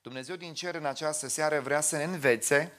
Dumnezeu din cer în această seară vrea să ne învețe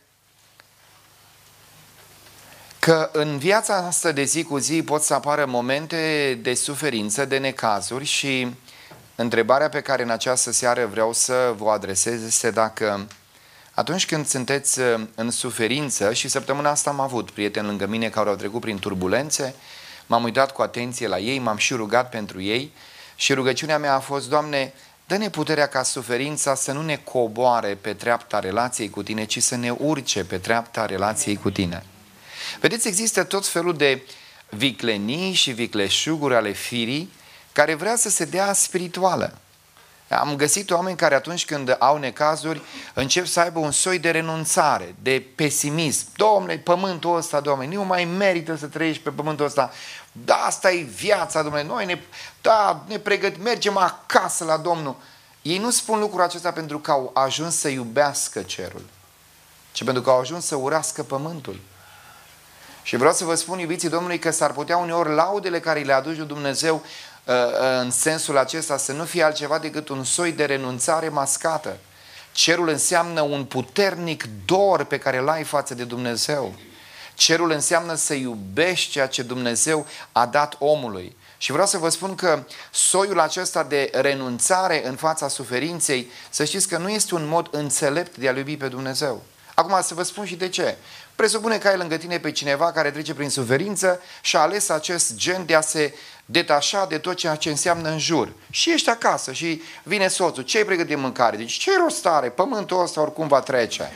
că în viața noastră de zi cu zi pot să apară momente de suferință, de necazuri și întrebarea pe care în această seară vreau să vă adresez este dacă atunci când sunteți în suferință, și săptămâna asta am avut prieteni lângă mine care au trecut prin turbulențe, m-am uitat cu atenție la ei, m-am și rugat pentru ei și rugăciunea mea a fost: Doamne, dă-ne puterea ca suferința să nu ne coboare pe treapta relației cu Tine, ci să ne urce pe treapta relației cu Tine. Vedeți, există tot felul de viclenii și vicleșuguri ale firii care vrea să se dea spirituală. Am găsit oameni care atunci când au necazuri încep să aibă un soi de renunțare, de pesimism. Dom'le, pământul ăsta, Doamne, nu mai merită să trăiești pe pământul ăsta. Da, asta e viața, Dom'le, noi ne pregătim, mergem acasă la Domnul. Ei nu spun lucrul acesta pentru că au ajuns să iubească cerul, ci pentru că au ajuns să urască pământul. Și vreau să vă spun, iubiții Domnului, că s-ar putea uneori laudele care le aduce Dumnezeu în sensul acesta să nu fie altceva decât un soi de renunțare mascată. Cerul înseamnă un puternic dor pe care îl ai față de Dumnezeu. Cerul înseamnă să iubești ceea ce Dumnezeu a dat omului. Și vreau să vă spun că soiul acesta de renunțare în fața suferinței, să știți că nu este un mod înțelept de a iubi pe Dumnezeu. Acum să vă spun și de ce. Presupune că ai lângă tine pe cineva care trece prin suferință și a ales acest gen de a se detașa de tot ceea ce înseamnă în jur. Și ești acasă și vine soțul. Ce ai pregătit de mâncare? Deci ce rost are? Pământul ăsta oricum va trece.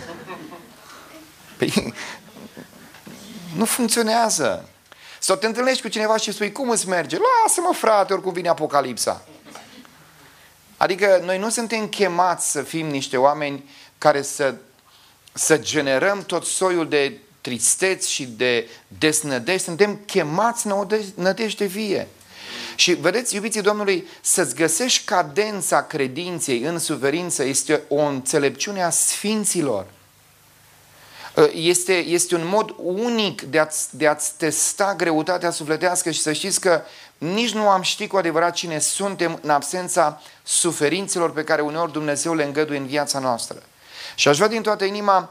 Păi, nu funcționează. Sau te întâlnești cu cineva și spui: cum îți merge? Lasă-mă, frate, oricum vine apocalipsa. Adică noi nu suntem chemați să fim niște oameni care să generăm tot soiul de tristeți și de desnădejde. Suntem chemați în nădejde vie. Și vedeți, iubiții Domnului, să-ți găsești cadența credinței în suferință este o înțelepciune a sfinților. Este un mod unic de a-ți testa greutatea sufletească și să știți că nici nu am ști cu adevărat cine suntem în absența suferințelor pe care uneori Dumnezeu le îngăduie în viața noastră. Și aș vrea din toată inima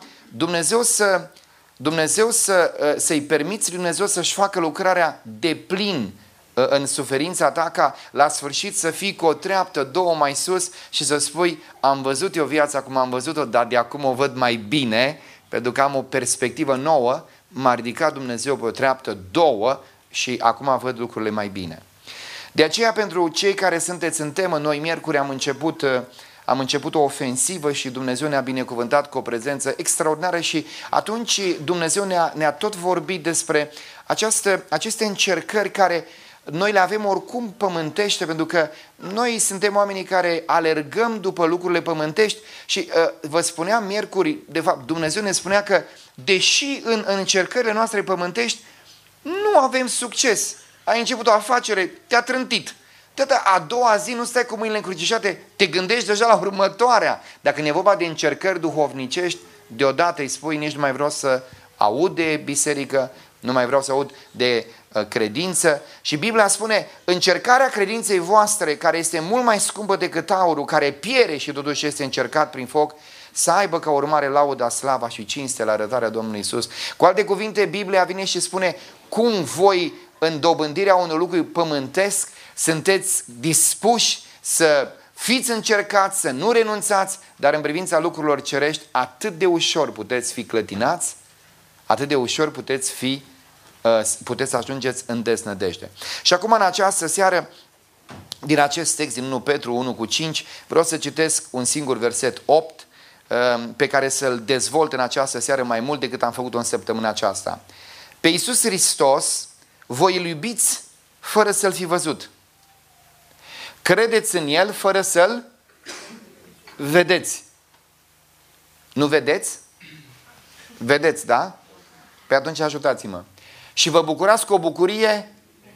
să-i permiți lui Dumnezeu să-și facă lucrarea deplin în suferința ta, ca la sfârșit să fii cu o treaptă, două mai sus și să spui: am văzut eu viața cum am văzut-o, dar de acum o văd mai bine, pentru că am o perspectivă nouă, m-a ridicat Dumnezeu pe o treaptă, două și acum văd lucrurile mai bine. De aceea, pentru cei care sunteți în temă, noi miercuri am început o ofensivă și Dumnezeu ne-a binecuvântat cu o prezență extraordinară și atunci Dumnezeu ne-a tot vorbit despre aceste încercări care noi le avem oricum pământește, pentru că noi suntem oamenii care alergăm după lucrurile pământești și vă spuneam miercuri, de fapt Dumnezeu ne spunea că deși în încercările noastre pământești nu avem succes, ai început o afacere, te-a trântit. A doua zi nu stai cu mâinile încrucișate, te gândești deja la următoarea. Dacă ne e vorba de încercări duhovnicești, deodată îi spui: nici nu mai vreau să aud de biserică, nu mai vreau să aud de credință. Și Biblia spune: încercarea credinței voastre, care este mult mai scumpă decât aurul, care piere și totuși este încercat prin foc, să aibă ca urmare lauda, slava și cinste la arătarea Domnului Iisus. Cu alte cuvinte, Biblia vine și spune cum voi, în dobândirea unui lucru pământesc, sunteți dispuși să fiți încercați, să nu renunțați, dar în privința lucrurilor cerești, atât de ușor puteți fi clătinați, atât de ușor puteți să ajungeți în deznădejde. Și acum, în această seară, din acest text din 1 Petru 1:5, vreau să citesc un singur verset 8, pe care să-l dezvolt în această seară mai mult decât am făcut-o în săptămâna aceasta. Pe Iisus Hristos voi îl iubiți fără să-l fi văzut. Credeți în El fără să-l vedeți. Nu vedeți? Vedeți, da? Pe atunci ajutați-mă. Și vă bucurați cu o bucurie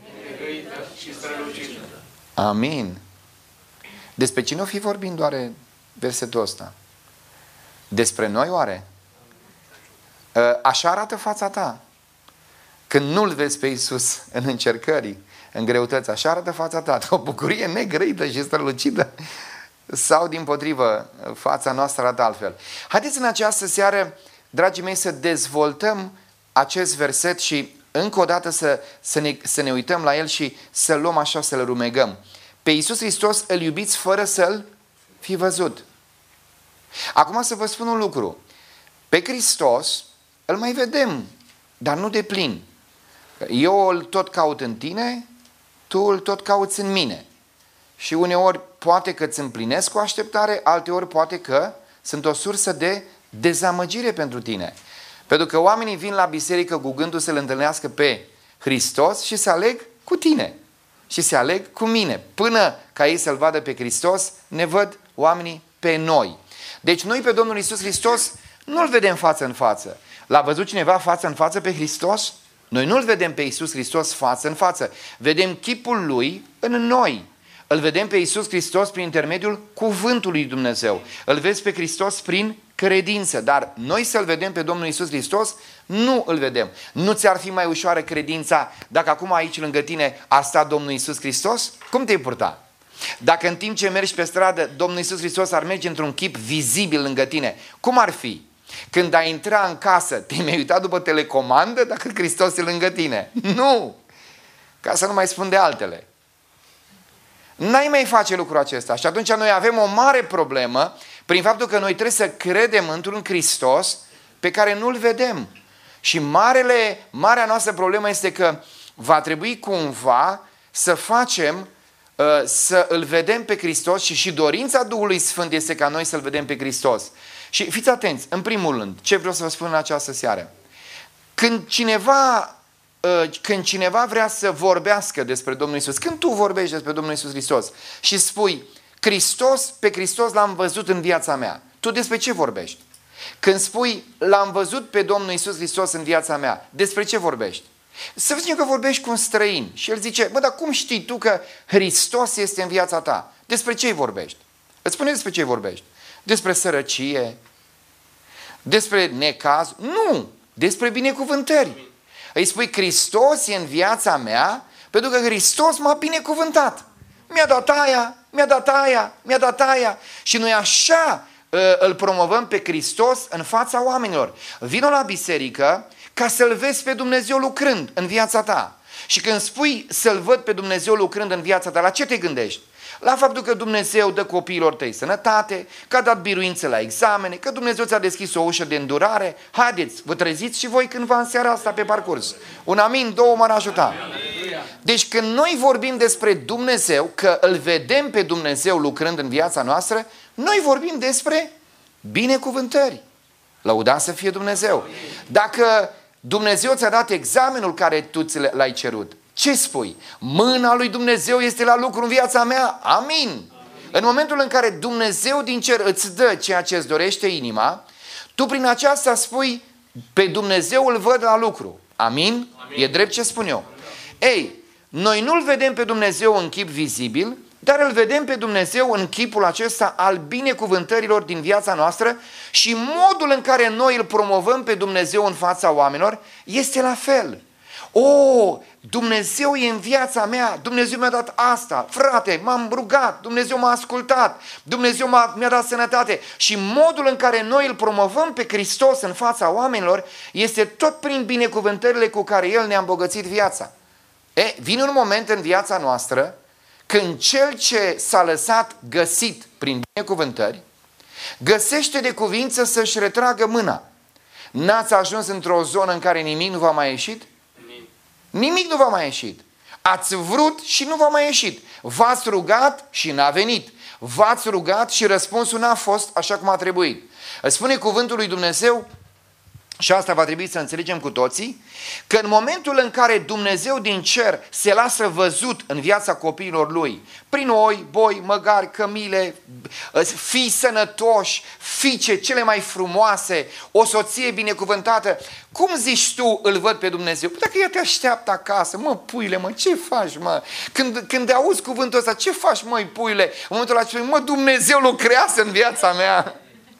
și strălucită. Amin. Despre cine o fi vorbind doar versetul ăsta? Despre noi oare? Așa arată fața ta când nu-L vezi pe Iisus în încercări, în greutăți. Așa arată fața ta. O bucurie negrăită și strălucită. sau dimpotrivă, fața noastră arată altfel. Haideți în această seară, dragii mei, să dezvoltăm acest verset și încă o dată să ne uităm la el și să-l luăm așa, să-l rumegăm. Pe Iisus Hristos îl iubiți fără să-l fi văzut. Acum să vă spun un lucru. Pe Hristos îl mai vedem, dar nu de plin. Eu îl tot caut în tine, tu îl tot cauți în mine. Și uneori poate că îți împlinesc cu așteptare, alteori poate că sunt o sursă de dezamăgire pentru tine. Pentru că oamenii vin la biserică cu gândul să-L întâlnească pe Hristos și se aleg cu tine. Și se aleg cu mine. Până ca ei să-L vadă pe Hristos, ne văd oamenii pe noi. Deci noi pe Domnul Iisus Hristos nu-L vedem față în față. L-a văzut cineva față în față pe Hristos? Noi nu-L vedem pe Iisus Hristos față în față. Vedem chipul Lui în noi. Îl vedem pe Iisus Hristos prin intermediul cuvântului Dumnezeu. Îl vezi pe Hristos prin credință. Dar noi să-L vedem pe Domnul Iisus Hristos, nu îl vedem. Nu ți-ar fi mai ușoară credința dacă acum aici lângă tine ar sta Domnul Iisus Hristos? Cum te-ai purta? Dacă în timp ce mergi pe stradă, Domnul Iisus Hristos ar merge într-un chip vizibil lângă tine, cum ar fi? Când ai intra în casă, te-ai mai uitat după telecomandă dacă Hristos e lângă tine? Nu! Ca să nu mai spun de altele. N-ai mai face lucrul acesta. Și atunci noi avem o mare problemă prin faptul că noi trebuie să credem într-un Hristos pe care nu-L vedem. Și marea noastră problemă este că va trebui cumva să facem să îl vedem pe Hristos și dorința Duhului Sfânt este ca noi să-L vedem pe Hristos. Și fiți atenți, în primul rând, ce vreau să vă spun în această seară. Când cineva vrea să vorbească despre Domnul Iisus, când tu vorbești despre Domnul Iisus Hristos și spui, pe Hristos L-am văzut în viața mea, tu despre ce vorbești? Când spui, L-am văzut pe Domnul Iisus Hristos în viața mea, despre ce vorbești? Să zicem că vorbești cu un străin și el zice, dar cum știi tu că Hristos este în viața ta? Despre ce vorbești? Îți spune despre ce vorbești? Despre sărăcie? Despre necaz? Nu! Despre binecuvântări. Îi spui, Hristos e în viața mea pentru că Hristos m-a binecuvântat. Mi-a dat aia, mi-a dat aia, mi-a dat aia. Și noi așa îl promovăm pe Hristos în fața oamenilor. Vino la biserică ca să-L vezi pe Dumnezeu lucrând în viața ta. Și când spui să-L văd pe Dumnezeu lucrând în viața ta, la ce te gândești? La faptul că Dumnezeu dă copiilor tăi sănătate, că a dat biruință la examene, că Dumnezeu ți-a deschis o ușă de îndurare. Haideți, vă treziți și voi cândva în seara asta pe parcurs. Un amin, două m-ar ajuta. Deci când noi vorbim despre Dumnezeu, că îl vedem pe Dumnezeu lucrând în viața noastră, noi vorbim despre binecuvântări. Lăudați să fie Dumnezeu. Dacă Dumnezeu ți-a dat examenul care tu l-ai cerut, ce spui? Mâna lui Dumnezeu este la lucru în viața mea? Amin! În momentul în care Dumnezeu din cer îți dă ceea ce îți dorește inima, tu prin aceasta spui, pe Dumnezeu îl văd la lucru. Amin? E drept ce spun eu. Ei, noi nu-L vedem pe Dumnezeu în chip vizibil, dar îl vedem pe Dumnezeu în chipul acesta al binecuvântărilor din viața noastră și modul în care noi îl promovăm pe Dumnezeu în fața oamenilor este la fel. Dumnezeu e în viața mea, Dumnezeu mi-a dat asta, frate, m-am rugat, Dumnezeu m-a ascultat, Dumnezeu mi-a dat sănătate. Și modul în care noi îl promovăm pe Hristos în fața oamenilor este tot prin binecuvântările cu care El ne-a îmbogățit viața. Vine un moment în viața noastră când cel ce s-a lăsat găsit prin binecuvântări, găsește de cuvință să-și retragă mâna. N-ați ajuns într-o zonă în care nimic nu v-a mai ieșit? Nimic nu v-a mai ieșit. Ați vrut și nu v-a mai ieșit. V-ați rugat și n-a venit. V-ați rugat și răspunsul n-a fost așa cum a trebuit. Îți spune cuvântul lui Dumnezeu, și asta va trebui să înțelegem cu toții, că în momentul în care Dumnezeu din cer se lasă văzut în viața copiilor Lui, prin oi, boi, măgari, cămile, fii sănătoși, fiice cele mai frumoase, o soție binecuvântată, cum zici tu îl văd pe Dumnezeu? Dacă ea te așteaptă acasă, mă, puile, mă, ce faci, mă? Când auzi cuvântul ăsta, ce faci, măi, puile? În momentul ăla spui, mă, Dumnezeu lucrează în viața mea.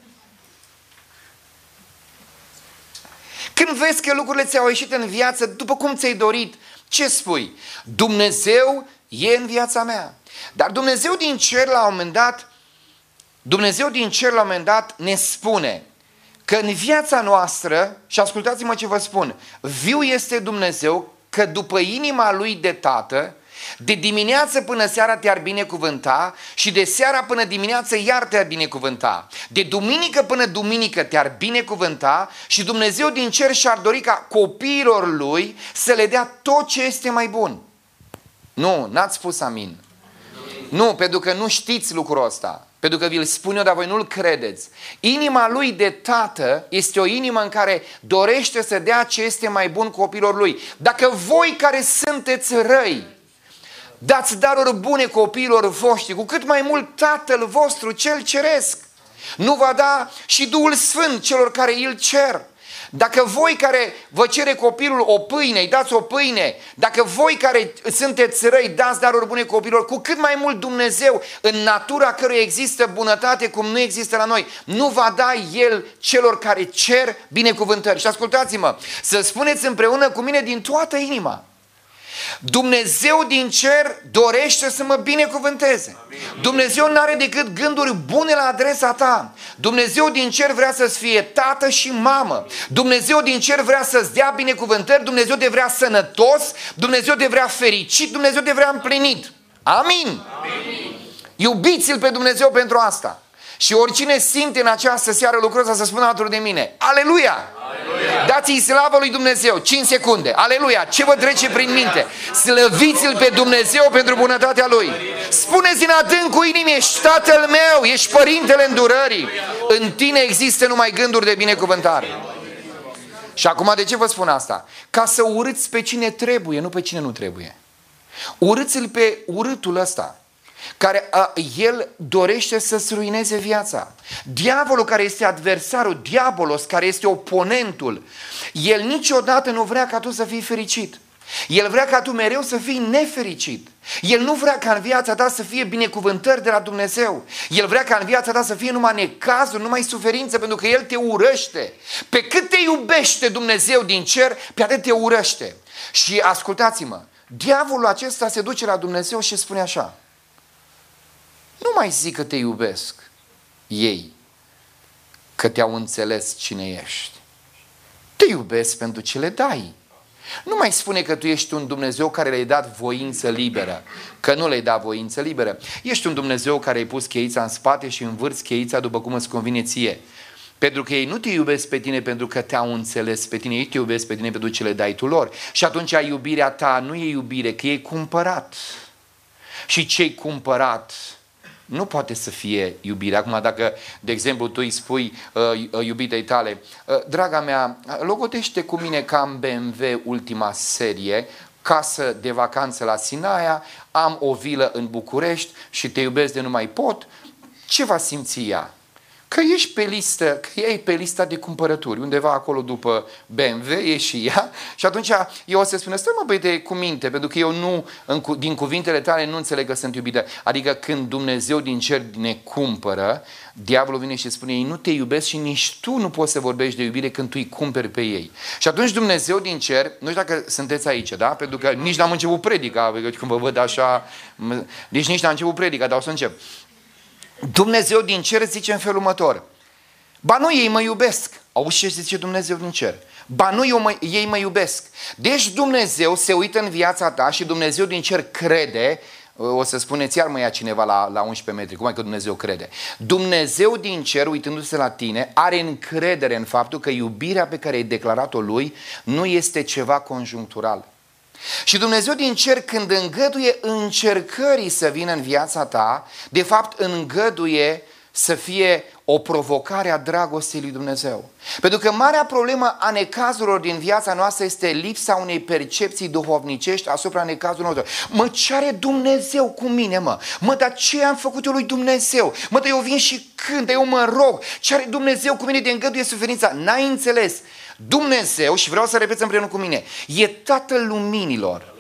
Când vezi că lucrurile ți-au ieșit în viață după cum ți-ai dorit, ce spui? Dumnezeu e în viața mea. Dar Dumnezeu din cer la un moment dat Dumnezeu din cer la un moment dat ne spune că în viața noastră, și ascultați-mă ce vă spun, viu este Dumnezeu, că după inima Lui de Tată, de dimineață până seara te-ar binecuvânta și de seara până dimineață iar te-ar binecuvânta. De duminică până duminică te-ar binecuvânta și Dumnezeu din cer și-ar dori ca copiilor Lui să le dea tot ce este mai bun. Nu, n-ați spus amin. Nu, pentru că nu știți lucrul ăsta. Pentru că vi-l spun eu, dar voi nu-l credeți. Inima Lui de Tată este o inimă în care dorește să dea ce este mai bun copiilor Lui. Dacă voi care sunteți răi, dați daruri bune copiilor voștri, cu cât mai mult Tatăl vostru cel ceresc nu va da și Duhul Sfânt celor care îl cer. Dacă voi care vă cere copilul o pâine, îi dați o pâine, dacă voi care sunteți răi dați daruri bune copilor, cu cât mai mult Dumnezeu, în natura căruia există bunătate cum nu există la noi, nu va da El celor care cer binecuvântări. Și ascultați-mă, să spuneți împreună cu mine din toată inima: Dumnezeu din cer dorește să mă binecuvânteze. Dumnezeu nu are decât gânduri bune la adresa ta. Dumnezeu din cer vrea să-ți fie tată și mamă. Dumnezeu din cer vrea să-ți dea binecuvântări. Dumnezeu te vrea sănătos. Dumnezeu te vrea fericit. Dumnezeu te vrea împlinit. Amin. Iubiți-L pe Dumnezeu pentru asta. Și oricine simte în această seară lucrul ăsta să spună alături de mine: Aleluia! Dați-i slavă lui Dumnezeu. 5 secunde. Aleluia! Ce vă trece prin minte? Slăviți-L pe Dumnezeu pentru bunătatea Lui. Spuneți în adâncul inimii: ești Tatăl meu, ești Părintele îndurării. În tine există numai gânduri de binecuvântare. Și acum de ce vă spun asta? Ca să urâți pe cine trebuie, nu pe cine nu trebuie. Urâți-L pe urâtul ăsta, care el dorește să-ți ruineze viața. Diavolul, care este adversarul, diabolos, care este oponentul, el niciodată nu vrea ca tu să fii fericit. El vrea ca tu mereu să fii nefericit. El nu vrea ca în viața ta să fie binecuvântări de la Dumnezeu. El vrea ca în viața ta să fie numai necazuri, numai suferință, pentru că El te urăște. Pe cât te iubește Dumnezeu din cer, pe atât te urăște. Și ascultați-mă, diavolul acesta se duce la Dumnezeu și spune așa: nu mai zic că te iubesc ei, că te-au înțeles cine ești. Te iubesc pentru ce le dai. Nu mai spune că tu ești un Dumnezeu care le-ai dat voință liberă, că nu le-ai dat voință liberă. Ești un Dumnezeu care ai pus cheița în spate și învârți cheița după cum îți convine ție. Pentru că ei nu te iubesc pe tine pentru că te-au înțeles pe tine, ei te iubesc pe tine pentru ce le dai tu lor. Și atunci iubirea ta nu e iubire, că e cumpărat. Și ce-i cumpărat nu poate să fie iubire. Acum dacă, de exemplu, tu îi spui iubitei tale: draga mea, logotește cu mine că am BMW ultima serie, casă de vacanță la Sinaia, am o vilă în București și te iubesc de nu mai pot, ce va simți ea? Că ești pe listă, că ea e pe lista de cumpărături, undeva acolo după BMW, e și ea, și atunci eu o să spună: stai mă băiete cu minte, pentru că eu nu, din cuvintele tale nu înțeleg că sunt iubită. Adică când Dumnezeu din cer ne cumpără, diavolul vine și spune: ei nu te iubesc și nici tu nu poți să vorbești de iubire când tu îi cumperi pe ei. Și atunci Dumnezeu din cer, nu știu dacă sunteți aici, da? Pentru că nici n-am început predica, când vă văd așa, deci nici n-am început predica, dar o să încep. Dumnezeu din cer zice în felul următor: ba nu, ei mă iubesc. Auzi ce zice Dumnezeu din cer? Ba nu, ei mă iubesc. Deci Dumnezeu se uită în viața ta și Dumnezeu din cer crede. O să spuneți iar mă ia cineva la 11 metri. Cum e că Dumnezeu crede? Dumnezeu din cer, uitându-se la tine, are încredere în faptul că iubirea pe care ai declarat-o Lui nu este ceva conjunctural. Și Dumnezeu din cer, când îngăduie încercării să vină în viața ta, de fapt îngăduie să fie o provocare a dragostei lui Dumnezeu. Pentru că marea problemă a necazurilor din viața noastră este lipsa unei percepții duhovnicești asupra necazurilor noastre. Mă, ce are Dumnezeu cu mine, mă? Mă, dar ce am făcut eu lui Dumnezeu? Mă, dar eu vin și cânt, eu mă rog. Ce are Dumnezeu cu mine de îngăduie suferința? N-ai înțeles. Dumnezeu, și vreau să repet împreună cu mine, e Tatăl luminilor.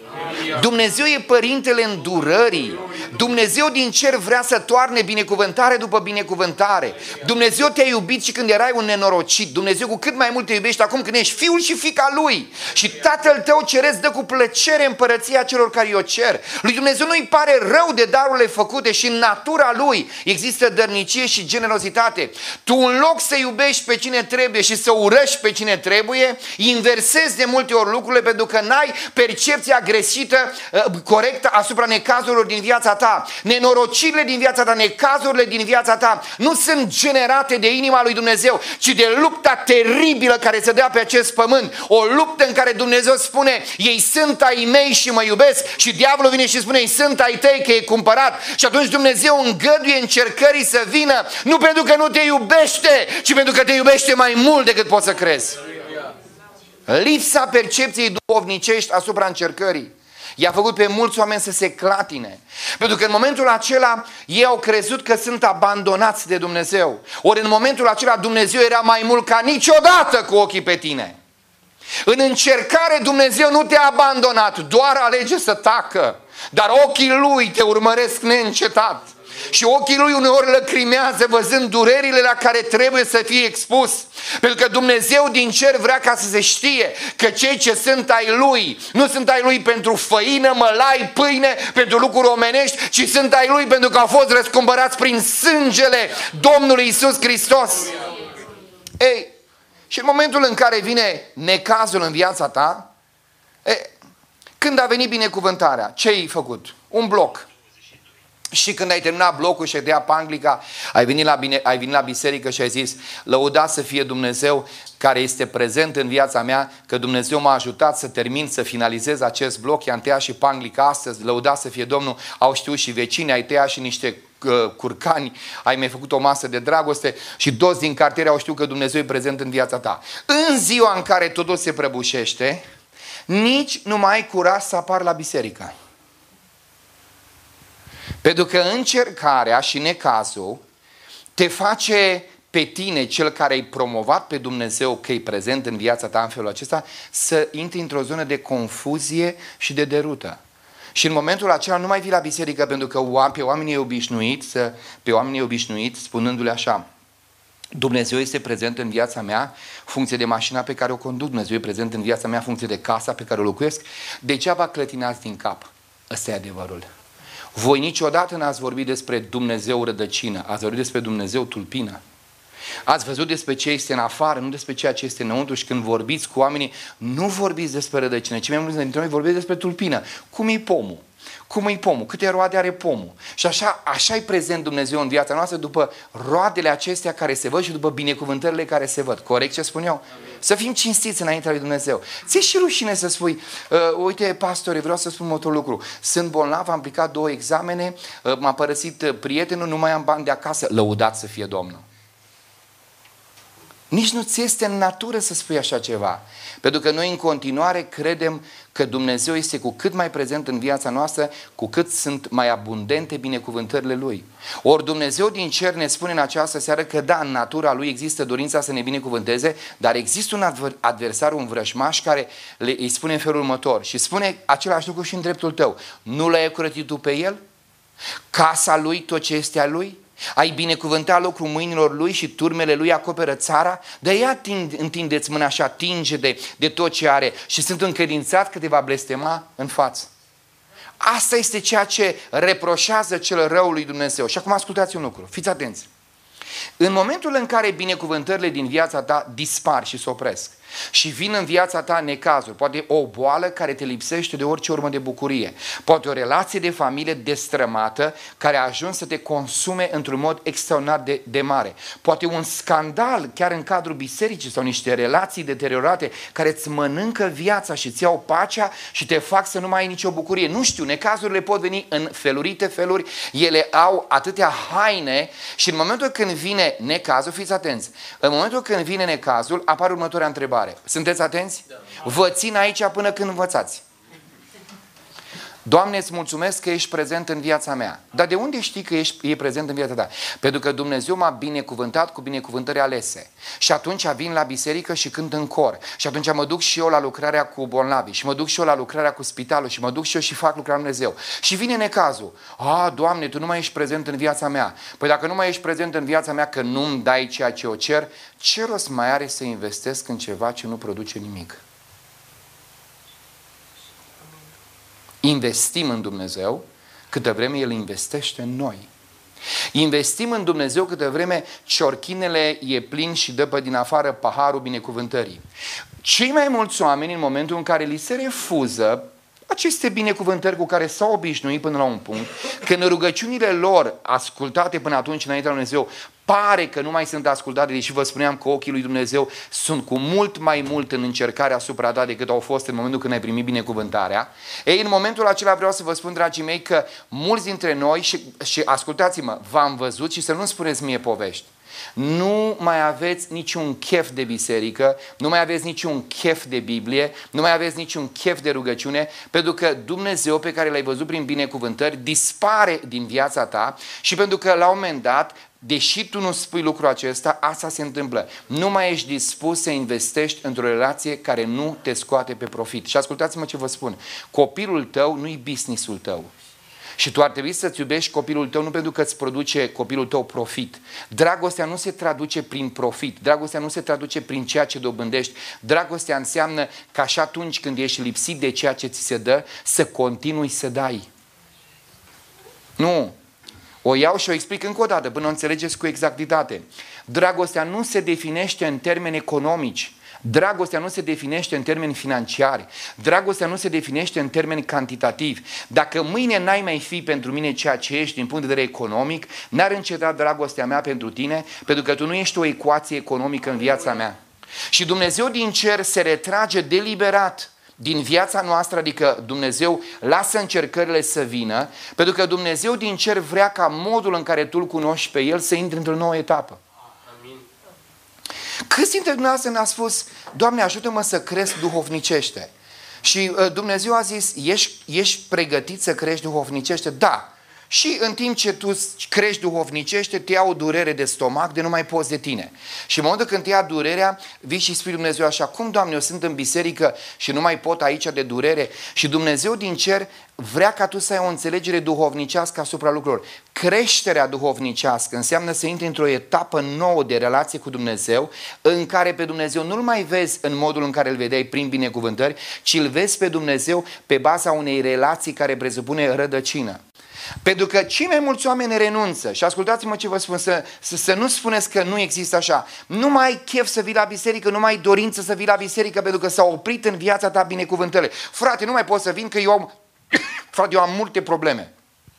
Dumnezeu e părintele îndurării. Dumnezeu din cer vrea să toarne binecuvântare după binecuvântare. Dumnezeu te-a iubit și când erai un nenorocit. Dumnezeu cu cât mai mult te iubește acum când ești fiul și fiica Lui. Și Tatăl tău ceresc dă cu plăcere împărăția celor care o cer. Lui Dumnezeu nu-i pare rău de darurile făcute și în natura Lui există dărnicie și generozitate. Tu în loc să iubești pe cine trebuie și să urăști pe cine trebuie, inversezi de multe ori lucrurile pentru că n-ai percepția greșită, corectă asupra necazurilor din viața ta. Nenorocirile din viața ta, necazurile din viața ta nu sunt generate de inima lui Dumnezeu, ci de lupta teribilă care se dea pe acest pământ. O luptă în care Dumnezeu spune, ei sunt ai mei și mă iubesc, și diavolul vine și spune, ei sunt ai tăi că e cumpărat. Și atunci Dumnezeu îngăduie încercării să vină, nu pentru că nu te iubește, ci pentru că te iubește mai mult decât poți să crezi. Lipsa percepției duhovnicești asupra încercării i-a făcut pe mulți oameni să se clatine. Pentru că în momentul acela ei au crezut că sunt abandonați de Dumnezeu. Ori în momentul acela Dumnezeu era mai mult ca niciodată cu ochii pe tine. În încercare Dumnezeu nu te-a abandonat, doar alege să tacă. Dar ochii Lui te urmăresc neîncetat. Și ochii Lui uneori lăcrimează văzând durerile la care trebuie să fie expus. Pentru că Dumnezeu din cer vrea ca să se știe că cei ce sunt ai Lui nu sunt ai Lui pentru făină, mălai, pâine, pentru lucruri omenești, ci sunt ai Lui pentru că au fost răscumpărați prin sângele Domnului Iisus Hristos. Ei, și în momentul în care vine necazul în viața ta, când a venit binecuvântarea, ce ai făcut? Un bloc. Și când ai terminat blocul și ai dea panglica, ai venit la biserică și ai zis, lăudat să fie Dumnezeu care este prezent în viața mea, că Dumnezeu m-a ajutat să termin, să finalizez acest bloc, i-am tăiat și panglica astăzi, lăudat să fie Domnul, au știut și vecinii, ai tăiat și niște curcani, ai mai făcut o masă de dragoste și toți din cartiere au știut că Dumnezeu e prezent în viața ta. În ziua în care totul se prăbușește, nici nu mai ai curaj să apar la biserică. Pentru că încercarea și necazul te face pe tine, cel care ai promovat pe Dumnezeu că e prezent în viața ta în felul acesta, să intri într-o zonă de confuzie și de derută. Și în momentul acela nu mai vii la biserică pentru că pe oamenii obișnuiți, spunându-le așa, Dumnezeu este prezent în viața mea funcție de mașina pe care o conduc, Dumnezeu e prezent în viața mea funcție de casa pe care o locuiesc, degeaba clătinați din cap. Ăsta e adevărul. Voi niciodată n-ați vorbit despre Dumnezeu rădăcină, ați vorbit despre Dumnezeu tulpină. Ați văzut despre ce este în afară, nu despre ceea ce este înăuntru, și când vorbiți cu oamenii, nu vorbiți despre rădăcină, ci mai mulți dintre noi vorbiți despre tulpină. Cum e pomul? Cum e pomul? Câte roade are pomul? Și așa e prezent Dumnezeu în viața noastră după roadele acestea care se văd și după binecuvântările care se văd. Corect ce spun eu? Să fim cinstiți înaintea lui Dumnezeu. Ți-e și rușine să spui, uite, pastore, vreau să spun următorul lucru. Sunt bolnav, am aplicat 2 examene, m-a părăsit prietenul, nu mai am bani de acasă. Lăudat să fie Domnul. Nici nu ți este în natură să spui așa ceva. Pentru că noi în continuare credem că Dumnezeu este cu cât mai prezent în viața noastră, cu cât sunt mai abundente binecuvântările Lui. Ori Dumnezeu din cer ne spune în această seară că da, în natura Lui există dorința să ne binecuvânteze, dar există un adversar, un vrăjmaș care îi spune în felul următor și spune același lucru și în dreptul tău. Nu l-ai ocrotit tu pe el? Casa Lui, tot ce este a Lui? Ai binecuvântat locul mâinilor Lui și turmele Lui acoperă țara? De ea întindeți mâna și atinge de tot ce are și sunt încredințat că te va blestema în față. Asta este ceea ce reproșează cel rău lui Dumnezeu. Și acum ascultați un lucru, fiți atenți. În momentul în care binecuvântările din viața ta dispar și se opresc și vin în viața ta necazuri, poate o boală care te lipsește de orice urmă de bucurie, poate o relație de familie destrămată care a ajuns să te consume într-un mod extraordinar de mare, poate un scandal chiar în cadrul bisericii sau niște relații deteriorate care îți mănâncă viața și îți iau pacea și te fac să nu mai ai nicio bucurie. Nu știu, necazurile pot veni în felurite feluri, ele au atâtea haine și în momentul când vine necazul, fiți atenți, în momentul când vine necazul apare următoarea întrebare. Sunteți atenți? Da. Vă țin aici până când învățați. Doamne, îți mulțumesc că ești prezent în viața mea. Dar de unde știi că e prezent în viața ta? Pentru că Dumnezeu m-a binecuvântat cu binecuvântări alese. Și atunci vin la biserică și cânt în cor. Și atunci mă duc și eu la lucrarea cu bolnavi. Și mă duc și eu la lucrarea cu spitalul. Și mă duc și eu și fac lucrarea lui Dumnezeu. Și vine necazul. Doamne, Tu nu mai ești prezent în viața mea. Păi dacă nu mai ești prezent în viața mea, că nu-mi dai ceea ce o cer, ce rost mai are să investesc în ceva ce nu produce nimic? Investim în Dumnezeu câtă vreme El investește în noi. Investim în Dumnezeu câtă vreme ciorchinele e plin și dă pe din afară paharul binecuvântării. Cei mai mulți oameni, în momentul în care li se refuză aceste binecuvântări cu care s-au obișnuit până la un punct, când rugăciunile lor ascultate până atunci înaintea lui Dumnezeu pare că nu mai sunt ascultate, deși vă spuneam că ochii lui Dumnezeu sunt cu mult mai mult în încercare asupra ta decât au fost în momentul când ai primit binecuvântarea. Ei, în momentul acela vreau să vă spun, dragii mei, că mulți dintre noi, și ascultați-mă, v-am văzut și să nu spuneți mie povești. Nu mai aveți niciun chef de biserică, nu mai aveți niciun chef de Biblie, nu mai aveți niciun chef de rugăciune, pentru că Dumnezeu pe care l-ai văzut prin binecuvântări dispare din viața ta și pentru că la un moment dat, deși tu nu spui lucrul acesta, asta se întâmplă. Nu mai ești dispus să investești într-o relație care nu te scoate pe profit. Și ascultați-mă ce vă spun. Copilul tău nu-i business-ul tău. Și tu ar trebui să-ți iubești copilul tău nu pentru că îți produce copilul tău profit. Dragostea nu se traduce prin profit. Dragostea nu se traduce prin ceea ce dobândești. Dragostea înseamnă că și atunci când ești lipsit de ceea ce ți se dă, să continui să dai. Nu. O iau și o explic încă o dată până o înțelegeți cu exactitate. Dragostea nu se definește în termeni economici. Dragostea nu se definește în termeni financiari. Dragostea nu se definește în termeni cantitativi. Dacă mâine n-ai mai fi pentru mine ceea ce ești din punct de vedere economic, n-ar înceta dragostea mea pentru tine, pentru că tu nu ești o ecuație economică în viața mea. Și Dumnezeu din cer se retrage deliberat din viața noastră, adică Dumnezeu lasă încercările să vină, pentru că Dumnezeu din cer vrea ca modul în care tu îl cunoști pe El să intre într-o nouă etapă. Câți dintre dumneavoastră ne-a spus, Doamne, ajută-mă să cresc duhovnicește? Și Dumnezeu a zis, ești pregătit să crești duhovnicește? Da. Și în timp ce tu crești duhovnicește, te ia o durere de stomac de nu mai poți de tine. Și în momentul când te ia durerea, vii și spui Dumnezeu așa, cum, Doamne, eu sunt în biserică și nu mai pot aici de durere? Și Dumnezeu din cer vrea ca tu să ai o înțelegere duhovnicească asupra lucrurilor. Creșterea duhovnicească înseamnă să intri într-o etapă nouă de relație cu Dumnezeu, în care pe Dumnezeu nu-L mai vezi în modul în care îl vedeai prin binecuvântări, ci îl vezi pe Dumnezeu pe baza unei relații care presupune rădăcină. Pentru că cei mai mulți oameni renunță. Și ascultați-mă ce vă spun, să nu spuneți că nu există așa. Nu mai ai chef să vii la biserică, nu mai ai dorință să vii la biserică pentru că s-a oprit în viața ta binecuvântările. Frate, nu mai pot să vin că eu am multe probleme.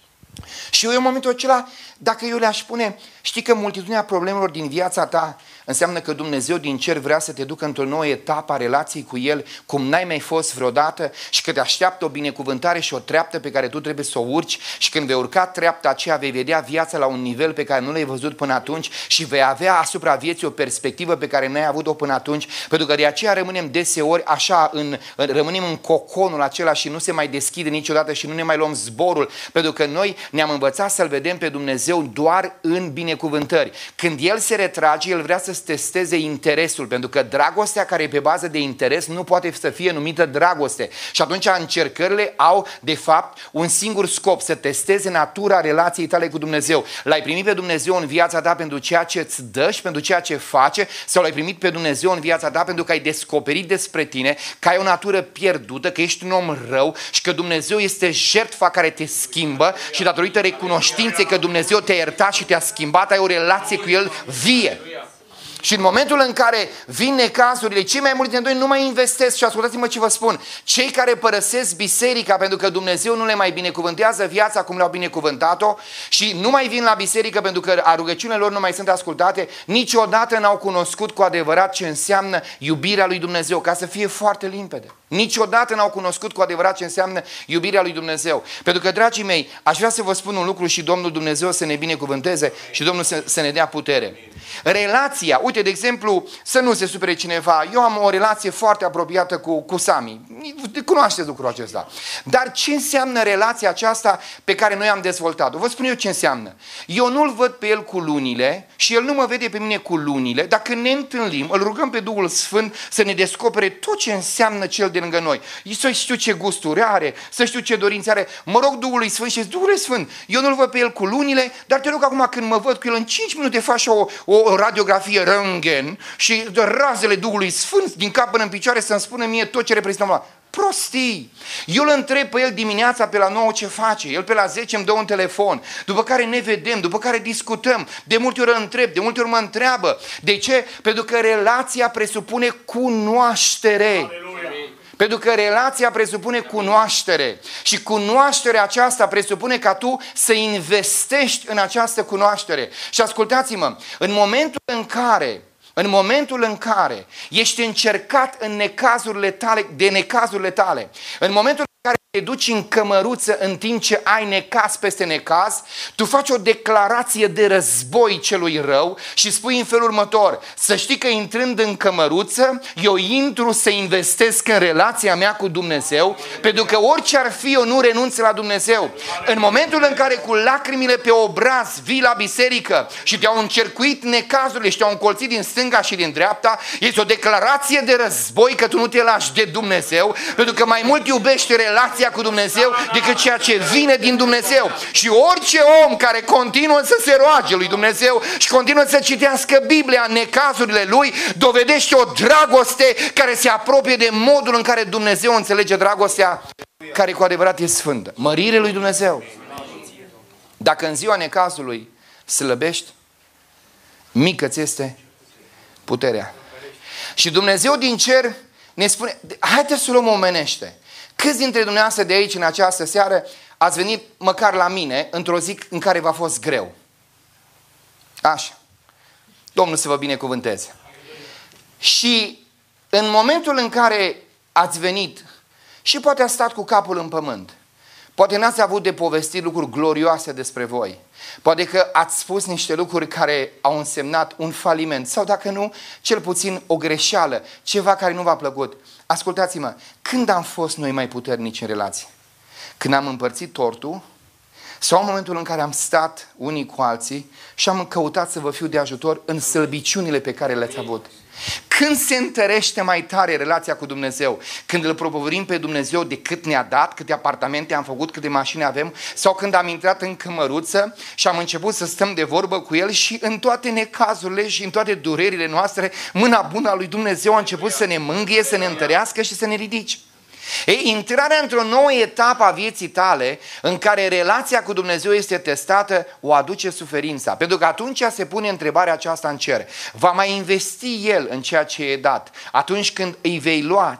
Și eu în momentul acela, dacă eu le-aș spune, știi că multitudinea problemelor din viața ta înseamnă că Dumnezeu din cer vrea să te ducă într-o nouă etapă a relației cu El, cum n-ai mai fost vreodată, și că te așteaptă o binecuvântare și o treaptă pe care tu trebuie să o urci, și când vei urca treapta aceea vei vedea viața la un nivel pe care nu l-ai văzut până atunci și vei avea asupra vieții o perspectivă pe care n-ai avut-o până atunci, pentru că de aceea rămânem deseori așa, rămânem în coconul acela și nu se mai deschide niciodată și nu ne mai luăm zborul, pentru că noi ne-am învățat să-L vedem pe Dumnezeu doar în binecuvântări. Când El se retrage, El vrea să testeze interesul, pentru că dragostea care e pe bază de interes nu poate să fie numită dragoste. Și atunci încercările au, de fapt, un singur scop, să testeze natura relației tale cu Dumnezeu. L-ai primit pe Dumnezeu în viața ta pentru ceea ce îți dă și pentru ceea ce face, sau l-ai primit pe Dumnezeu în viața ta pentru că ai descoperit despre tine că ai o natură pierdută, că ești un om rău și că Dumnezeu este jertfa care te schimbă și datorită recunoștinței că Dumnezeu te-a iertat și te-a schimbat, ai o relație cu El vie. Și în momentul în care vin necazurile, cei mai mulți dintre noi nu mai investesc. Și ascultați-mă ce vă spun. Cei care părăsesc biserica pentru că Dumnezeu nu le mai binecuvântează viața cum le-au binecuvântat-o și nu mai vin la biserică pentru că rugăciunile lor nu mai sunt ascultate, niciodată n-au cunoscut cu adevărat ce înseamnă iubirea lui Dumnezeu, ca să fie foarte limpede. Niciodată n-au cunoscut cu adevărat ce înseamnă iubirea lui Dumnezeu. Pentru că, dragii mei, aș vrea să vă spun un lucru și Domnul Dumnezeu să ne binecuvânteze și Domnul să ne dea putere. Relația, uite, de exemplu, să nu se supere cineva, eu am o relație foarte apropiată cu Sami, cunoașteți lucrul acesta. Dar ce înseamnă relația aceasta pe care noi am dezvoltat-o? Vă spun eu ce înseamnă. Eu nu-l văd pe el cu lunile și el nu mă vede pe mine cu lunile, dar când ne întâlnim, îl rugăm pe Duhul Sfânt să ne descopere tot ce înseamnă cel de lângă noi. Să știu ce gusturi are, să știu ce dorințe are. Mă rog Duhului Sfânt și zic, Duhul Sfânt, eu nu-l văd pe el cu lunile, dar te rog acum când mă văd cu el în 5 minute faci o radiografie röntgen și razele Duhului Sfânt din cap până în picioare să-mi spună mie tot ce reprezintă. Prostii! Eu îl întreb pe el dimineața pe la 9 ce face, el pe la 10 îmi dă un telefon, după care ne vedem, după care discutăm, de multe ori îl întreb, de multe ori mă întreabă. De ce? Pentru că relația presupune cunoaștere. Aleluia. Pentru că relația presupune cunoaștere și cunoașterea aceasta presupune ca tu să investești în această cunoaștere. Și ascultați-mă, în momentul în care ești încercat în necazurile tale, în momentul în care te duci în cămăruță în timp ce ai necaz peste necaz, tu faci o declarație de război celui rău și spui în felul următor: să știi că intrând în cămăruță, eu intru să investesc în relația mea cu Dumnezeu, pentru că orice ar fi, eu nu renunț la Dumnezeu. În momentul în care cu lacrimile pe obraz vii la biserică și te-au încercuit necazurile și te-au încolțit din stânga și din dreapta, este o declarație de război că tu nu te lași de Dumnezeu, pentru că mai mult iubește relația cu Dumnezeu decât ceea ce vine din Dumnezeu. Și orice om care continuă să se roage lui Dumnezeu și continuă să citească Biblia în necazurile lui, dovedește o dragoste care se apropie de modul în care Dumnezeu înțelege dragostea, care cu adevărat e sfântă. Mărire lui Dumnezeu. Dacă în ziua necazului slăbești, mică ți este puterea. Și Dumnezeu din cer ne spune, haideți să luăm omenește. Câți dintre dumneavoastră de aici în această seară ați venit măcar la mine într-o zi în care v-a fost greu? Așa. Domnul să vă binecuvânteze. Și în momentul în care ați venit și poate ați stat cu capul în pământ, poate n-ați avut de povestit lucruri glorioase despre voi, poate că ați spus niște lucruri care au însemnat un faliment sau dacă nu, cel puțin o greșeală, ceva care nu v-a plăcut. Ascultați-mă, când am fost noi mai puternici în relație? Când am împărțit tortul sau în momentul în care am stat unii cu alții și am căutat să vă fiu de ajutor în slăbiciunile pe care le-ați avut? Când se întărește mai tare relația cu Dumnezeu? Când îl propovădim pe Dumnezeu de cât ne-a dat, câte apartamente am făcut, câte mașini avem, sau când am intrat în cămăruță și am început să stăm de vorbă cu El și în toate necazurile și în toate durerile noastre, mâna bună a lui Dumnezeu a început să ne mângâie, să ne întărească și să ne ridice. Ei, intrarea într-o nouă etapă a vieții tale, în care relația cu Dumnezeu este testată, o aduce suferința. Pentru că atunci se pune întrebarea aceasta în cer. Va mai investi El în ceea ce e dat atunci când îi vei lua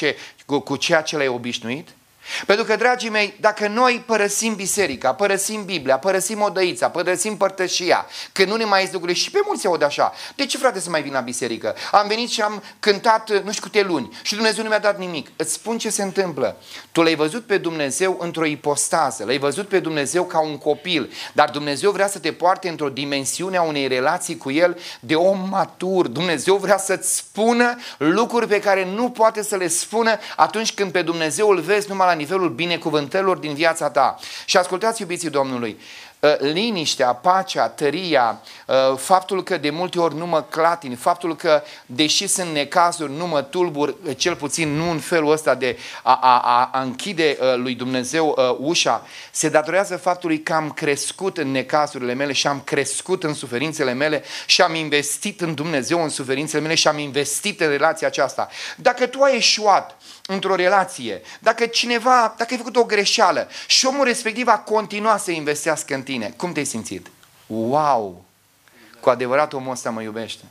cu ceea ce l-ai obișnuit? Pentru că, dragii mei, dacă noi părăsim biserica, părăsim Biblia, părăsim odăița, părăsim părtășia, că nu ne mai ies lucrurile, și pe mulți se aud așa: de ce, frate, să mai vin la biserică? Am venit și am cântat nu știu câte luni și Dumnezeu nu mi-a dat nimic. Îți spun ce se întâmplă. Tu l-ai văzut pe Dumnezeu într-o ipostază, l-ai văzut pe Dumnezeu ca un copil, dar Dumnezeu vrea să te poarte într-o dimensiune a unei relații cu El de om matur. Dumnezeu vrea să-ți spună lucruri pe care nu poate să le spună atunci când pe Dumnezeu îl vezi numai la nivelul binecuvântărilor din viața ta. Și ascultați, iubiții Domnului, liniștea, pacea, tăria, faptul că de multe ori nu mă clatin, faptul că deși sunt necazuri nu mă tulbur, cel puțin nu în felul ăsta de a închide lui Dumnezeu ușa, se datorează faptului că am crescut în necazurile mele și am crescut în suferințele mele și am investit în Dumnezeu în suferințele mele și am investit în relația aceasta. Dacă tu ai eșuat într-o relație, dacă ai făcut o greșeală și omul respectiv a continuat să investească în tine, cum te-ai simțit? Wow! Cu adevărat omul ăsta mă iubește.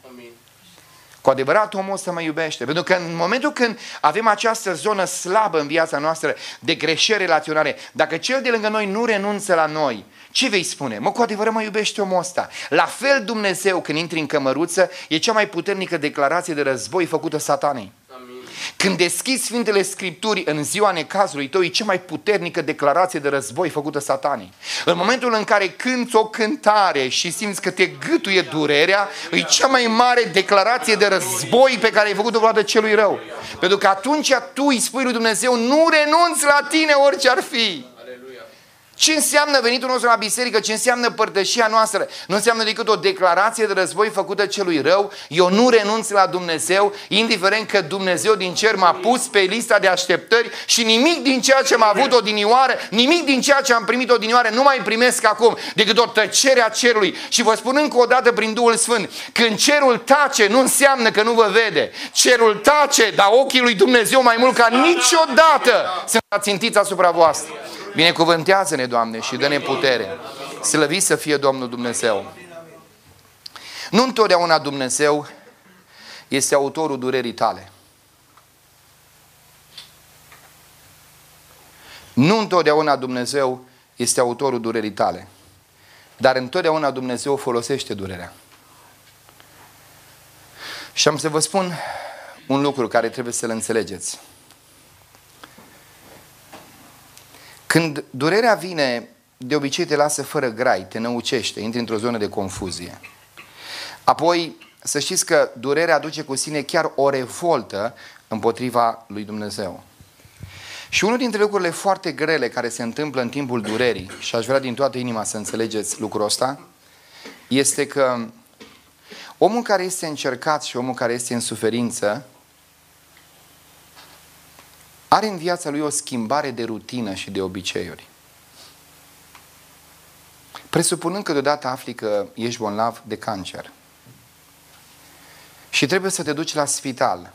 Cu adevărat omul ăsta mă iubește. Pentru că în momentul când avem această zonă slabă în viața noastră de greșeli relaționale, dacă cel de lângă noi nu renunță la noi, ce vei spune? Cu adevărat mă iubește omul ăsta. La fel Dumnezeu, când intri în cămăruță, e cea mai puternică declarație de război făcută Satanei. Când deschizi Sfintele Scripturi în ziua necazului tău, e cea mai puternică declarație de război făcută Satanii. În momentul în care cânți o cântare și simți că te gâtuie durerea, e cea mai mare declarație de război pe care ai făcut-o vreodată celui rău. Pentru că atunci tu îi spui lui Dumnezeu, nu renunți la tine orice ar fi. Ce înseamnă venitul nostru la biserică? Ce înseamnă părtășia noastră? Nu înseamnă decât o declarație de război făcută celui rău. Eu nu renunț la Dumnezeu, indiferent că Dumnezeu din cer m-a pus pe lista de așteptări și nimic din ceea ce am avut odinioară, nimic din ceea ce am primit odinioară nu mai primesc acum, decât o tăcere a cerului. Și vă spun încă o dată prin Duhul Sfânt, când cerul tace, nu înseamnă că nu vă vede. Cerul tace, dar ochii lui Dumnezeu mai mult ca niciodată sunt ațintiți asupra voastră. Binecuvântează-ne, Doamne, și dă-ne putere. Slăvit să fie Domnul Dumnezeu. Nu întotdeauna Dumnezeu este autorul durerii tale. Nu întotdeauna Dumnezeu este autorul durerii tale. Dar întotdeauna Dumnezeu folosește durerea. Și am să vă spun un lucru care trebuie să-l înțelegeți. Când durerea vine, de obicei te lasă fără grai, te năucește, intri într-o zonă de confuzie. Apoi, să știți că durerea aduce cu sine chiar o revoltă împotriva lui Dumnezeu. Și unul dintre lucrurile foarte grele care se întâmplă în timpul durerii, și aș vrea din toată inima să înțelegeți lucrul ăsta, este că omul care este încercat și omul care este în suferință are în viața lui o schimbare de rutină și de obiceiuri. Presupunând că deodată afli că ești bolnav de cancer și trebuie să te duci la spital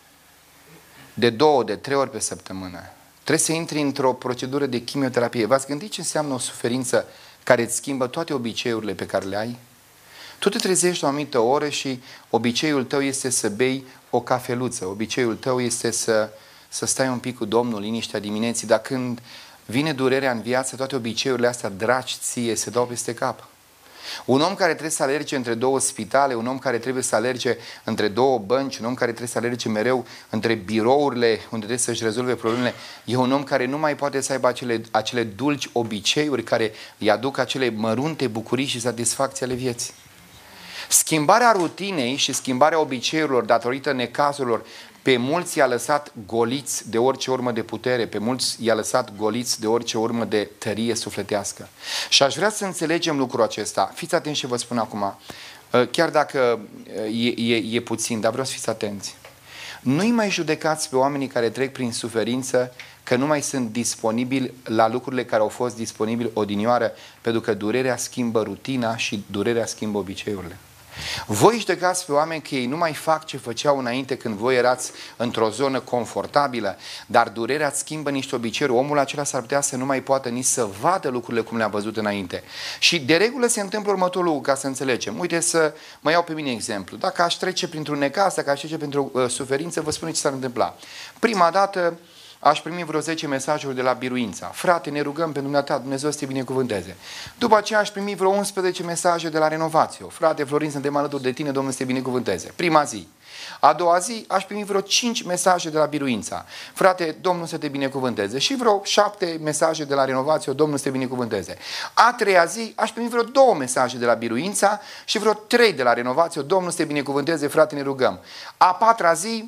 de 2, de 3 ori pe săptămână, trebuie să intri într-o procedură de chimioterapie. V-ați gândit ce înseamnă o suferință care îți schimbă toate obiceiurile pe care le ai? Tu te trezești la o anumită oră și obiceiul tău este să bei o cafeluță, obiceiul tău este să stai un pic cu Domnul, liniștea dimineții, dar când vine durerea în viață, toate obiceiurile astea dragi ție se dau peste cap. Un om care trebuie să alerge între 2 spitale, un om care trebuie să alerge între 2 bănci, un om care trebuie să alerge mereu între birourile unde trebuie să-și rezolve problemele, e un om care nu mai poate să aibă acele dulci obiceiuri care îi aduc acele mărunte bucurii și satisfacții ale vieții. Schimbarea rutinei și schimbarea obiceiurilor datorită necazurilor pe mulți i-a lăsat goliți de orice urmă de putere, pe mulți i-a lăsat goliți de orice urmă de tărie sufletească. Și aș vrea să înțelegem lucrul acesta. Fiți atenți și vă spun acum, chiar dacă e puțin, dar vreau să fiți atenți. Nu-i mai judecați pe oamenii care trec prin suferință că nu mai sunt disponibili la lucrurile care au fost disponibili odinioară, pentru că durerea schimbă rutina și durerea schimbă obiceiurile. Voi judecați pe oameni că ei nu mai fac ce făceau înainte când voi erați într-o zonă confortabilă, dar durerea îți schimbă niște obiceiuri. Omul acela s-ar putea să nu mai poată nici să vadă lucrurile cum le-a văzut înainte. Și de regulă se întâmplă următorul lucru, ca să înțelegem. Uite, să mă iau pe mine exemplu. Dacă aș trece printr-un necaz, dacă aș trece printr-o suferință, vă spun ce s-ar întâmpla. Prima dată aș primi vreo 10 mesajuri de la Biruința. Frate, ne rugăm pentru dumneata, Dumnezeu să te binecuvânteze. După aceea aș primi vreo 11 mesaje de la Renovație. Frate, Florin, suntem alături de tine, Domnul să te binecuvânteze. Prima zi. A doua zi aș primi vreo 5 mesaje de la Biruința. Frate, Domnul să te binecuvânteze. Și vreo 7 mesaje de la Renovație, Domnul să te binecuvânteze. A treia zi aș primi vreo 2 mesaje de la Biruința și vreo 3 de la Renovație, Domnul să te binecuvânteze, frate, ne rugăm. A patra zi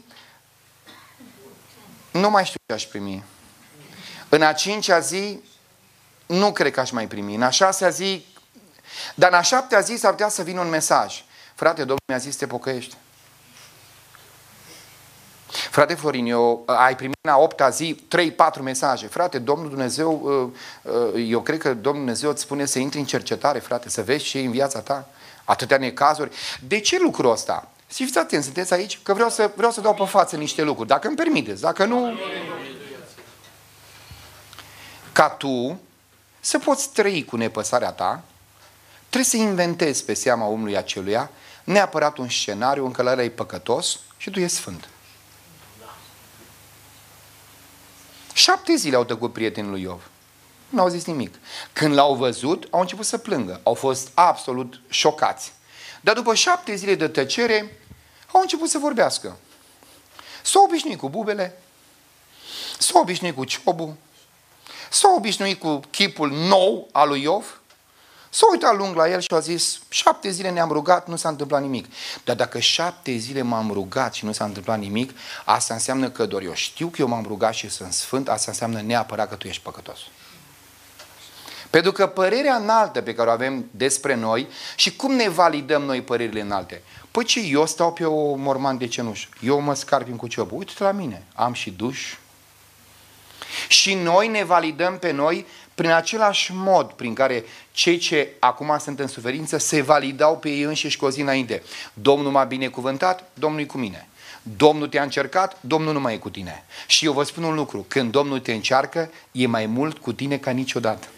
nu mai știu ce aș primi. În a 5-a zi nu cred că aș mai primi. În a 6-a zi, dar în a 7-a zi s-ar putea să vină un mesaj. Frate, Domnul mi-a zis să te pocăiești. Frate Florin, ai primit în a 8-a zi 3-4 mesaje. Frate, Domnul Dumnezeu, eu cred că Domnul Dumnezeu îți spune să intri în cercetare, frate, să vezi ce e în viața ta. Atâtea necazuri. De ce lucrul ăsta? Și fiți atenți, sunteți aici? Că vreau să dau pe față niște lucruri. Dacă îmi permiteți, dacă nu... Ca tu să poți trăi cu nepăsarea ta, trebuie să inventezi pe seama omului aceluia neapărat un scenariu în care ăla e păcătos și tu ești sfânt. 7 zile au tăcut prietenii lui Iov. Nu au zis nimic. Când l-au văzut, au început să plângă. Au fost absolut șocați. Dar după 7 zile de tăcere, au început să vorbească. S-a obișnuit cu bubele, s-a obișnuit cu ciobul, s-a obișnuit cu chipul nou al lui Iov, s-a uitat lung la el și a zis, 7 zile ne-am rugat, nu s-a întâmplat nimic. Dar dacă 7 zile m-am rugat și nu s-a întâmplat nimic, asta înseamnă că doar eu știu că eu m-am rugat și sunt sfânt, asta înseamnă neapărat că tu ești păcătos. Pentru că părerea înaltă pe care o avem despre noi și cum ne validăm noi părerile înalte? Păi ce, eu stau pe o morman de cenușă, eu mă scarpin cu ciobul, uite-te la mine, am și duș. Și noi ne validăm pe noi prin același mod prin care cei ce acum sunt în suferință se validau pe ei înșiși cu o zi înainte. Domnul m-a binecuvântat, Domnul e cu mine. Domnul te-a încercat, Domnul nu mai e cu tine. Și eu vă spun un lucru, când Domnul te încearcă, e mai mult cu tine ca niciodată.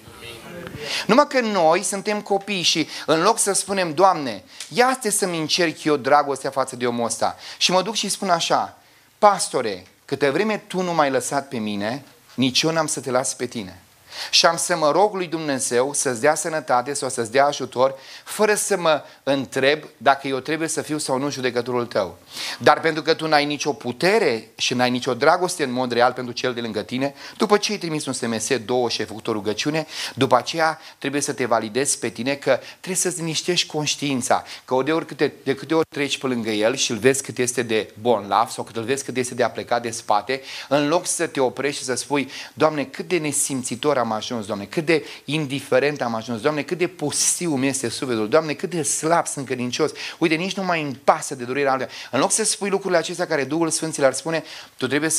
Numai că noi suntem copii și în loc să spunem, Doamne, ia să-mi încerc eu dragostea față de omul ăsta. Și mă duc și spun așa, pastore, câte vreme tu nu m-ai lăsat pe mine, nici eu n-am să te las pe tine. Și am să mă rog lui Dumnezeu să-ți dea sănătate sau să-ți dea ajutor, fără să mă întreb dacă eu trebuie să fiu sau nu judecătorul tău. Dar pentru că tu n-ai nicio putere și n-ai nicio dragoste în mod real pentru cel de lângă tine, după ce ai trimis un SMS, 2 și ai făcut o rugăciune, după aceea trebuie să te validezi pe tine că trebuie să-ți liniștești conștiința, că de câte ori treci pe lângă el și îl vezi cât este de bonlav sau cât îl vezi cât este de aplecat de spate, în loc să te oprești și să spui, Doamne, cât de nesimțitor am ajuns, Doamne, cât de indiferent am ajuns, Doamne, cât de pustiu mi este sufletul, Doamne, cât de slab sunt credincios, uite, nici nu mai îmi pasă de durerea alea. În loc să spui lucrurile acestea care Duhul Sfânt ți le-ar spune, tu trebuie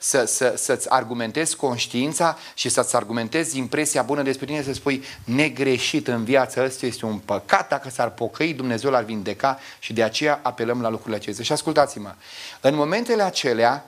să-ți argumentezi conștiința și să-ți argumentezi impresia bună despre tine, să spui, negreșit în viața asta este un păcat, dacă s-ar pocăi, Dumnezeu l-ar vindeca și de aceea apelăm la lucrurile acestea. Și ascultați-mă, în momentele acelea,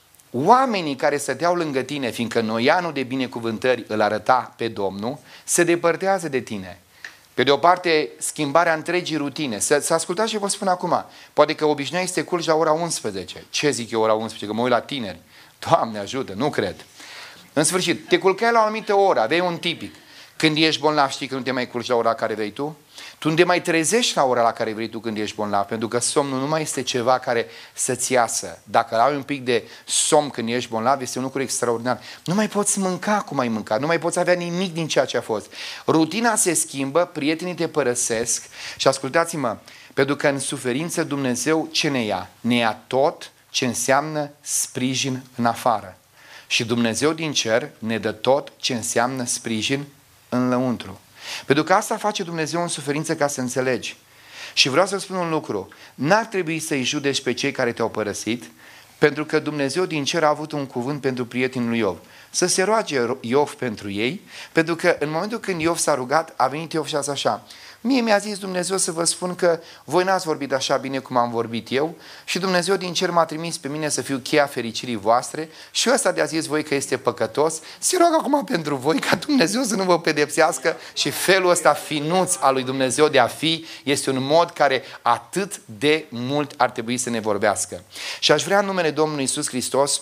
oamenii care stăteau lângă tine, fiindcă noianul de binecuvântări îl arăta pe Domnul, se depărtează de tine. Pe de o parte, schimbarea întregii rutine. Să ascultați și vă spun acum. Poate că obișnuiai să te culci la ora 11. Ce zic eu ora 11? Că mă uit la tineri. Doamne ajută, nu cred. În sfârșit, te culcai la o anumită oră, aveai un tipic. Când ești bolnav, știi că nu te mai culci la ora care vrei tu? Tu nu te mai trezești la ora la care vrei tu când ești bolnav, pentru că somnul nu mai este ceva care să-ți iasă. Dacă ai un pic de somn când ești bolnav, este un lucru extraordinar. Nu mai poți mânca cum ai mâncat, nu mai poți avea nimic din ceea ce a fost. Rutina se schimbă, prietenii te părăsesc și ascultați-mă, pentru că în suferință Dumnezeu ce ne ia? Ne ia tot ce înseamnă sprijin în afară. Și Dumnezeu din cer ne dă tot ce înseamnă sprijin în lăuntru. Pentru că asta face Dumnezeu în suferință, ca să înțelegi. Și vreau să spun un lucru. N-ar trebui să-i judeci pe cei care te-au părăsit, pentru că Dumnezeu din cer a avut un cuvânt pentru prietenul lui Iov. Să se roage Iov pentru ei, pentru că în momentul când Iov s-a rugat, a venit Iov și a zis așa, mie mi-a zis Dumnezeu să vă spun că voi n-ați vorbit așa bine cum am vorbit eu și Dumnezeu din cer m-a trimis pe mine să fiu cheia fericirii voastre și ăsta de-a zis voi că este păcătos, se roagă acum pentru voi ca Dumnezeu să nu vă pedepsească și felul ăsta finuț al lui Dumnezeu de a fi este un mod care atât de mult ar trebui să ne vorbească. Și aș vrea în numele Domnului Iisus Hristos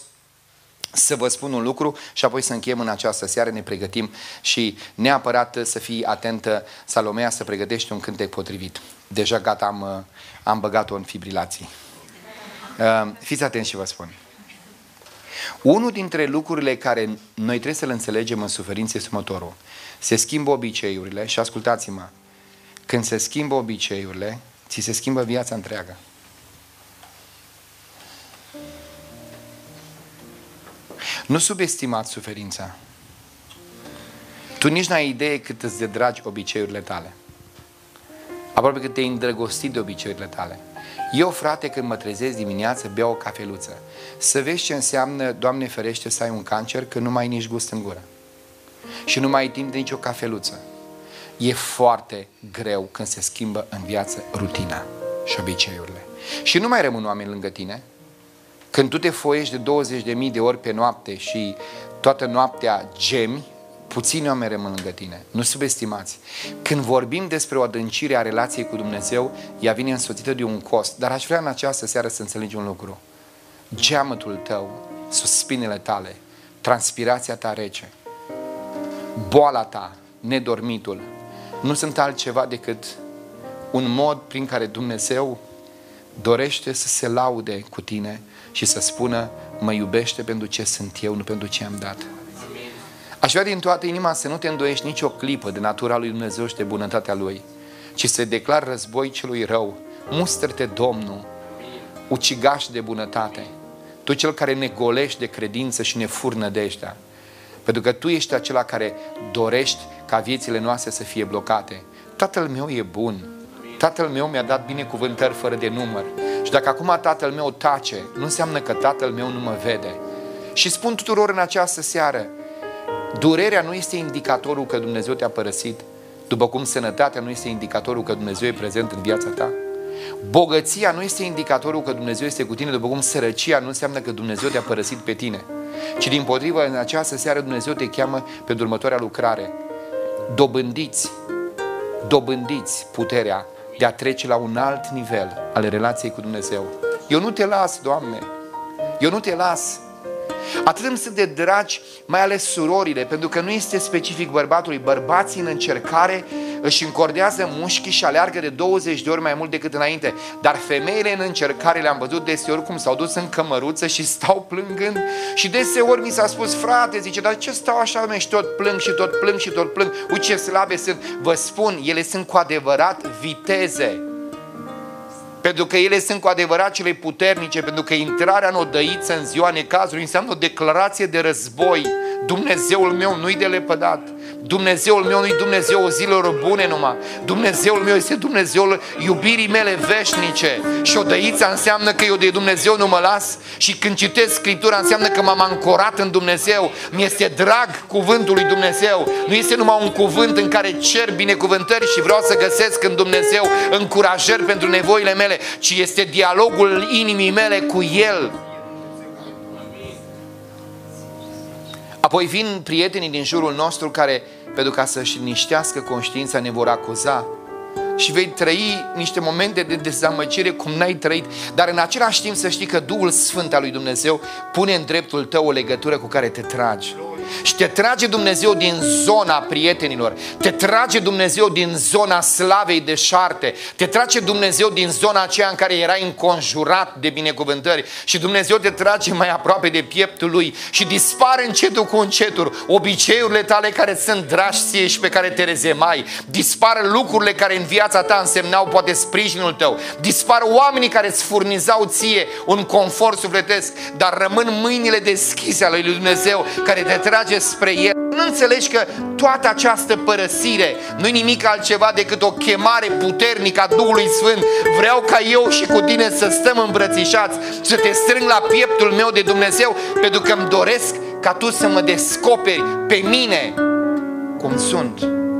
să vă spun un lucru și apoi să încheiem în această seară, ne pregătim și neapărat să fii atentă, Salomea, să pregătești un cântec potrivit. Deja gata, am băgat-o în fibrilații. Fiți atenți și vă spun. Unul dintre lucrurile care noi trebuie să le înțelegem în suferință este următorul. Se schimbă obiceiurile și ascultați-mă, când se schimbă obiceiurile, ți se schimbă viața întreagă. Nu subestimați suferința. Tu nici n-ai idee cât îți de dragi obiceiurile tale. Aproape că te-ai îndrăgostit de obiceiurile tale. Eu, frate, când mă trezesc dimineața, beau o cafeluță. Să vezi ce înseamnă, Doamne ferește, să ai un cancer, că nu mai ai nici gust în gură. Și nu mai ai timp de nicio cafeluță. E foarte greu când se schimbă în viață rutina și obiceiurile. Și nu mai rămân oameni lângă tine. Când tu te foiești de 20.000 de ori pe noapte și toată noaptea gemi, puțini oameni rămân lângă tine. Nu subestimați. Când vorbim despre o adâncire a relației cu Dumnezeu, ea vine însoțită de un cost. Dar aș vrea în această seară să înțelegi un lucru. Geamătul tău, suspinele tale, transpirația ta rece, boala ta, nedormitul, nu sunt altceva decât un mod prin care Dumnezeu dorește să se laude cu tine și să spună: mă iubește pentru ce sunt eu, nu pentru ce am dat. Aș vrea din toată inima să nu te îndoiești nicio clipă de natura lui Dumnezeu și de bunătatea Lui, ci să declar război celui rău. Mustră-te, Domnul, ucigaș de bunătate, tu cel care ne golești de credință și ne furi nădejdea, pentru că tu ești acela care dorești ca viețile noastre să fie blocate. Tatăl meu e bun, Tatăl meu mi-a dat binecuvântări fără de număr și dacă acum Tatăl meu tace, nu înseamnă că Tatăl meu nu mă vede. Și spun tuturor în această seară, durerea nu este indicatorul că Dumnezeu te-a părăsit, după cum sănătatea nu este indicatorul că Dumnezeu e prezent în viața ta. Bogăția nu este indicatorul că Dumnezeu este cu tine, după cum sărăcia nu înseamnă că Dumnezeu te-a părăsit pe tine. Ci dimpotrivă, în această seară Dumnezeu te cheamă pentru următoarea lucrare. Dobândiți puterea de a trece la un alt nivel al relației cu Dumnezeu. Eu nu te las, Doamne, eu nu te las. Atât îmi sunt de dragi, mai ales surorile, pentru că nu este specific bărbatului. Bărbații în încercare își încordează mușchii și aleargă de 20 de ori mai mult decât înainte. Dar femeile în încercare le-am văzut deseori cum s-au dus în cămăruță și stau plângând. Și deseori mi s-a spus: frate, zice, dar ce stau așa, mă, și tot plâng și tot plâng și tot plâng? Uite ce slabe sunt. Vă spun, ele sunt cu adevărat viteze. Pentru că ele sunt cu adevărat cele puternice, pentru că intrarea în odăiță în ziua necazului înseamnă o declarație de război. Dumnezeul meu nu-i de lepădat. Dumnezeul meu nu-i Dumnezeul zilelor bune numai. Dumnezeul meu este Dumnezeul iubirii mele veșnice. Și odăița înseamnă că eu de Dumnezeu nu mă las. Și când citesc Scriptura înseamnă că m-am ancorat în Dumnezeu. Mi-este drag cuvântul lui Dumnezeu. Nu este numai un cuvânt în care cer binecuvântări și vreau să găsesc în Dumnezeu încurajări pentru nevoile mele, ci este dialogul inimii mele cu El. Apoi vin prietenii din jurul nostru care, pentru ca să-și liniștească conștiința, ne vor acuza. Și vei trăi niște momente de dezamăgire cum n-ai trăit. Dar în același timp să știi că Duhul Sfânt al lui Dumnezeu pune în dreptul tău o legătură cu care te tragi. Și te trage Dumnezeu din zona prietenilor, te trage Dumnezeu din zona slavei deșarte, te trage Dumnezeu din zona aceea în care erai înconjurat de binecuvântări și Dumnezeu te trage mai aproape de pieptul Lui și dispare încetul cu încetul obiceiurile tale care sunt dragi ție și pe care te rezemai, dispar lucrurile care în viața ta însemnau poate sprijinul tău, dispar oamenii care îți furnizau ție un confort sufletesc, dar rămân mâinile deschise ale lui Dumnezeu care te trage spre El. Nu înțelegi că toată această părăsire nu-i nimic altceva decât o chemare puternică a Duhului Sfânt. Vreau ca eu și cu tine să stăm îmbrățișați, să te strâng la pieptul meu de Dumnezeu, pentru că îmi doresc ca tu să mă descoperi pe mine cum sunt.